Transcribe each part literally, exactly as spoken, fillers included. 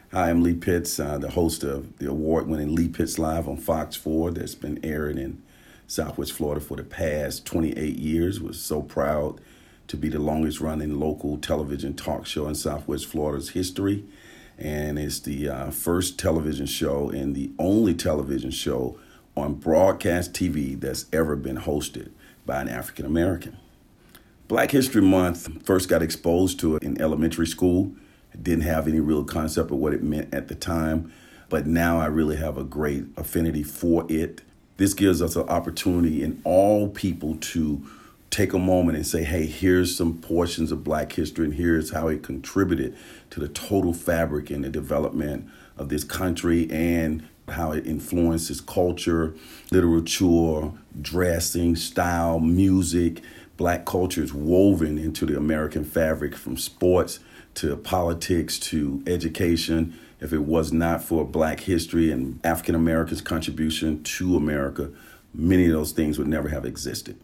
Hi, I'm Lee Pitts, uh, the host of the award-winning Lee Pitts Live on Fox four that's been airing in Southwest Florida for the past twenty-eight years. We're so proud to be the longest-running local television talk show in Southwest Florida's history. And it's the uh, first television show and the only television show on broadcast T V that's ever been hosted by an African American. Black History Month, first got exposed to it in elementary school. Didn't have any real concept of what it meant at the time, but now I really have a great affinity for it. This gives us an opportunity in all people to take a moment and say, hey, here's some portions of Black history, and here's how it contributed to the total fabric and the development of this country and how it influences culture, literature, dressing, style, music. Black culture is woven into the American fabric, from sports to politics to education. If it was not for Black history and African Americans' contribution to America, many of those things would never have existed.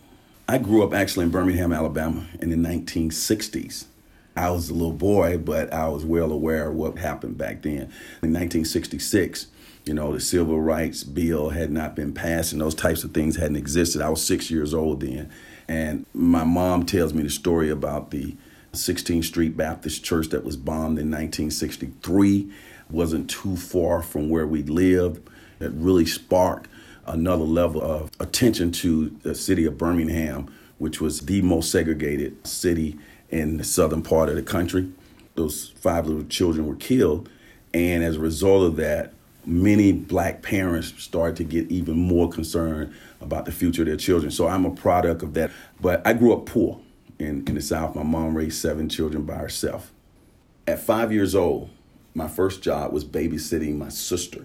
I grew up actually in Birmingham, Alabama in the nineteen sixties. I was a little boy, but I was well aware of what happened back then. In nineteen sixty-six, you know, the Civil Rights Bill had not been passed and those types of things hadn't existed. I was six years old then. And my mom tells me the story about the sixteenth Street Baptist Church that was bombed in nineteen sixty-three. Wasn't too far from where we lived. It really sparked another level of attention to the city of Birmingham, which was the most segregated city in the southern part of the country. Those five little children were killed. And as a result of that, many Black parents started to get even more concerned about the future of their children. So I'm a product of that. But I grew up poor. In, in the South. My mom raised seven children by herself. At five years old, my first job was babysitting my sister.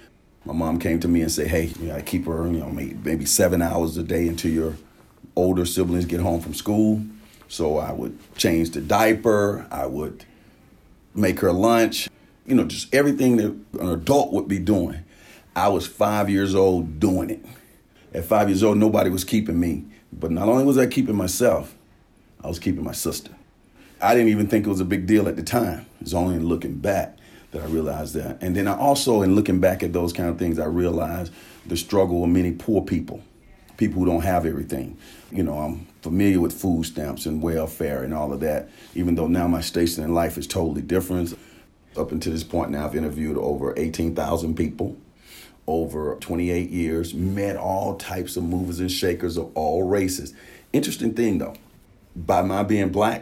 My mom came to me and said, hey, you gotta keep her, you know, maybe, maybe seven hours a day until your older siblings get home from school. So I would change the diaper. I would make her lunch. You know, just everything that an adult would be doing. I was five years old doing it. At five years old, nobody was keeping me. But not only was I keeping myself, I was keeping my sister. I didn't even think it was a big deal at the time. It's only in looking back that I realized that. And then I also, in looking back at those kind of things, I realized the struggle of many poor people, people who don't have everything. You know, I'm familiar with food stamps and welfare and all of that, even though now my station in life is totally different. Up until this point now, I've interviewed over eighteen thousand people over twenty-eight years, met all types of movers and shakers of all races. Interesting thing, though. By my being Black,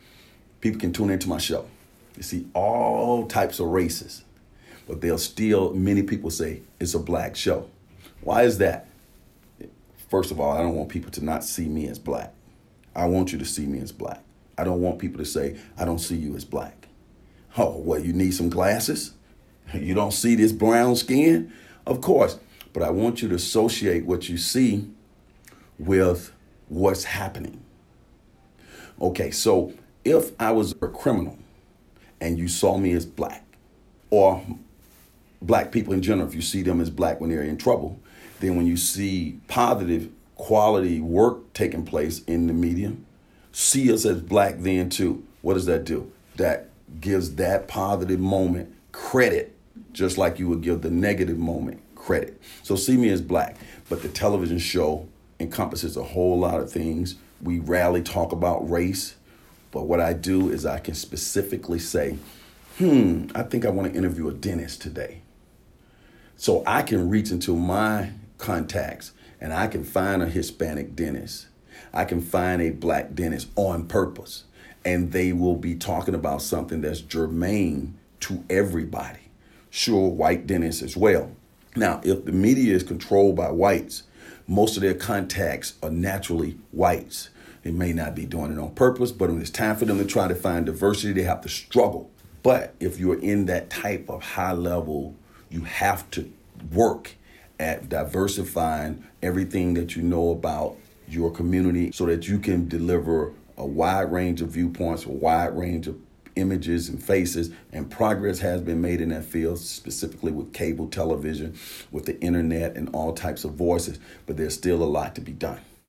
people can tune into my show. You see all types of races, but they'll still, many people say it's a Black show. Why is that? First of all, I don't want people to not see me as Black. I want you to see me as Black. I don't want people to say, I don't see you as Black. Oh, what, you need some glasses? You don't see this brown skin? Of course, but I want you to associate what you see with what's happening. Okay, so if I was a criminal and you saw me as Black, or Black people in general, if you see them as Black when they're in trouble, then when you see positive quality work taking place in the media, see us as Black then too. What does that do? That gives that positive moment credit, just like you would give the negative moment credit. So see me as Black, but the television show encompasses a whole lot of things. We rarely talk about race, but what I do is I can specifically say, hmm, I think I want to interview a dentist today. So I can reach into my contacts and I can find a Hispanic dentist. I can find a Black dentist on purpose, and they will be talking about something that's germane to everybody. Sure, white dentists as well. Now, if the media is controlled by whites, most of their contacts are naturally whites. They may not be doing it on purpose, but when it's time for them to try to find diversity, they have to struggle. But if you're in that type of high level, you have to work at diversifying everything that you know about your community so that you can deliver a wide range of viewpoints, a wide range of images and faces, and progress has been made in that field, specifically with cable television, with the internet and all types of voices, but there's still a lot to be done.